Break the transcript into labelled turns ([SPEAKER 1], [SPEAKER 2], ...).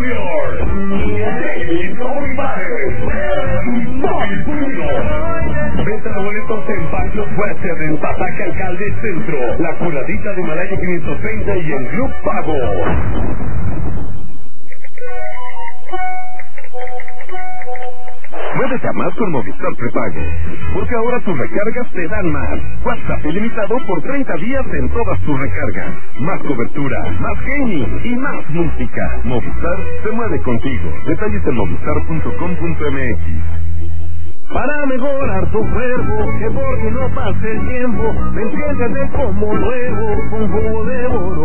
[SPEAKER 1] Junior, David Olivares, Bobby Bruno. Venta de boletos en Bancos Western, en Pasaje Alcalde Centro, La Curadita de Himalaya 530 y en Club Pago. Muévete a más con Movistar Prepago, porque ahora tus recargas te dan más. WhatsApp ilimitado por 30 días en todas tus recargas. Más cobertura, más gaming y más música. Movistar se mueve contigo. Detalles en movistar.com.mx. Para mejorar tu cuerpo, que porque no pase el tiempo, despiértate como nuevo, con jugo de oro.